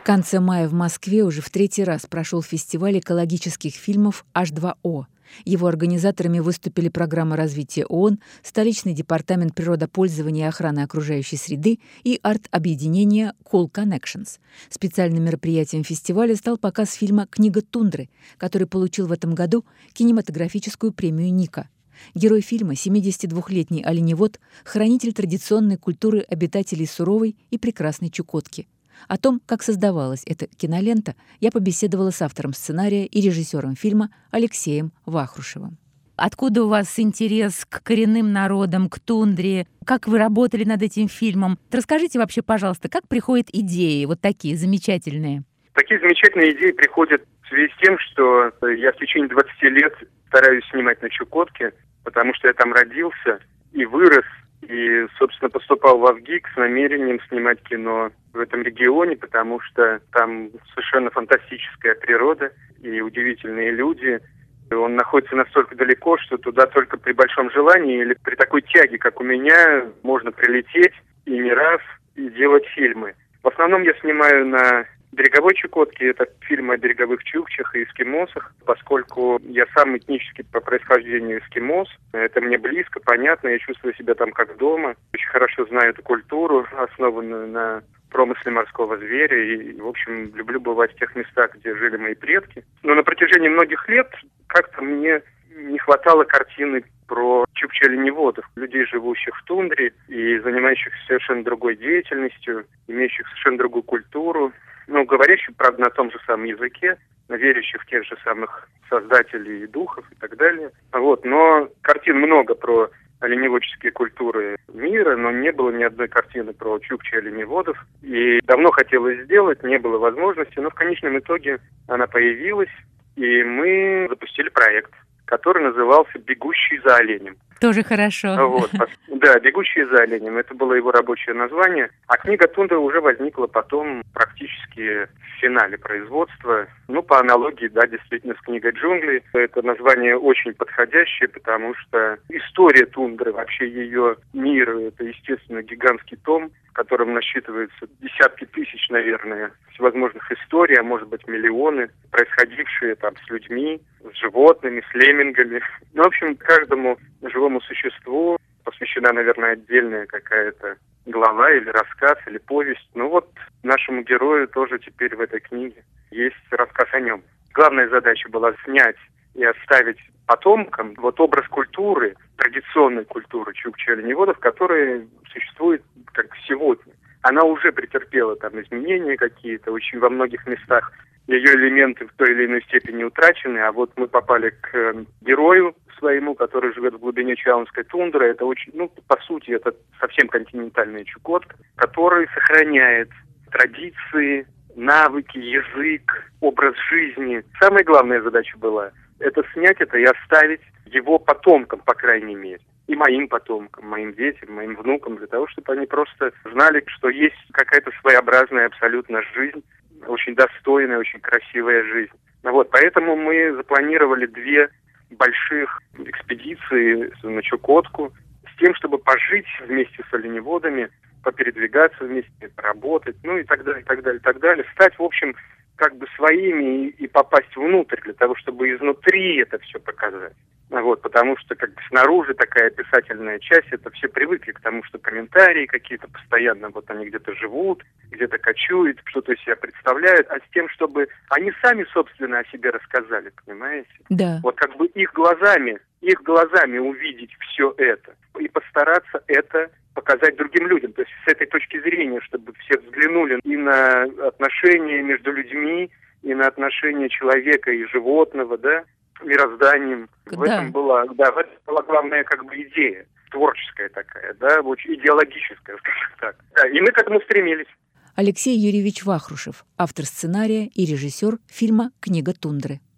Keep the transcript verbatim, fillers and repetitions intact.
конце мая в Москве уже в третий раз прошел фестиваль экологических фильмов эйч два о. Его организаторами выступили Программа развития ООН, Столичный департамент природопользования и охраны окружающей среды и арт-объединение Cool Connections. Специальным мероприятием фестиваля стал показ фильма «Книга тундры», который получил в этом году кинематографическую премию Ника. Герой фильма — семидесятидвухлетний оленевод, хранитель традиционной культуры обитателей суровой и прекрасной Чукотки. О том, как создавалась эта кинолента, я побеседовала с автором сценария и режиссером фильма Алексеем Вахрушевым. Откуда у вас интерес к коренным народам, к тундре? Как вы работали над этим фильмом? Расскажите вообще, пожалуйста, как приходят идеи вот такие замечательные? Такие замечательные идеи приходят в связи с тем, что я в течение двадцати лет стараюсь снимать на Чукотке, потому что я там родился и вырос, и, собственно, поступал в АВГИК с намерением снимать кино в этом регионе, потому что там совершенно фантастическая природа и удивительные люди. Он находится настолько далеко, что туда только при большом желании или при такой тяге, как у меня, можно прилететь и не раз, и делать фильмы. В основном я снимаю на береговой Чукотке. Это фильмы о береговых чукчах и эскимосах, поскольку я сам этнически по происхождению эскимос. Это мне близко, понятно, я чувствую себя там как дома. Очень хорошо знаю эту культуру, основанную на промысле морского зверя. И, в общем, люблю бывать в тех местах, где жили мои предки. Но на протяжении многих лет как-то мне не хватало картины про чукча-оленеводов, людей, живущих в тундре и занимающихся совершенно другой деятельностью, имеющих совершенно другую культуру, ну, говорящих, правда, на том же самом языке, верящих в тех же самых создателей и духов и так далее. Вот, но картин много про оленеводческие культуры мира, но не было ни одной картины про чукча-оленеводов. И давно хотелось сделать, не было возможности, но в конечном итоге она появилась, и мы запустили проект, который назывался «Бегущий за оленем». Тоже хорошо. Вот, да, «Бегущий за оленем». Это было его рабочее название. А книга «Тундра» уже возникла потом практически в финале производства. Ну, по аналогии, да, действительно, с книгой «Джунгли». Это название очень подходящее, потому что история тундры, вообще ее мир, это, естественно, гигантский том, в котором насчитывается десятки тысяч, наверное, всевозможных историй, а может быть миллионы, происходившие там с людьми, с животными, с леммингами. Ну, в общем, каждому живому существу посвящена, наверное, отдельная какая-то глава или рассказ, или повесть. Ну вот нашему герою тоже теперь в этой книге есть рассказ о нем. Главная задача была снять и оставить потомкам вот образ культуры, традиционной культуры чукча-оленеводов, которая существует как сегодня. Она уже претерпела там изменения какие-то, очень во многих местах ее элементы в той или иной степени утрачены, а вот мы попали к э, герою своему, который живет в глубине Чаунской тундры. Это очень, ну, по сути, это совсем континентальная Чукотка, который сохраняет традиции, навыки, язык, образ жизни. Самая главная задача была это снять это и оставить его потомкам, по крайней мере. И моим потомкам, моим детям, моим внукам, для того, чтобы они просто знали, что есть какая-то своеобразная абсолютно жизнь, очень достойная, очень красивая жизнь. Вот, поэтому мы запланировали две больших экспедиции на Чукотку с тем, чтобы пожить вместе с оленеводами, попередвигаться вместе, поработать, ну и так далее, и так далее, и так далее. Стать, в общем, как бы своими и, и попасть внутрь, для того, чтобы изнутри это все показать. Вот, потому что как бы снаружи такая описательная часть, это все привыкли к тому, что комментарии какие-то постоянно, вот они где-то живут, где-то кочуют, что-то из себя представляют, а с тем, чтобы они сами, собственно, о себе рассказали, понимаете? Да. Вот как бы их глазами, их глазами увидеть все это и постараться это показать другим людям. То есть с этой точки зрения, чтобы все взглянули и на отношения между людьми, и на отношения человека и животного, да, мирозданием. Да. В этом была, да, в этом была главная как бы идея, творческая такая, да, очень идеологическая, скажем так. Да, и мы к этому стремились. Алексей Юрьевич Вахрушев, автор сценария и режиссер фильма «Книга тундры».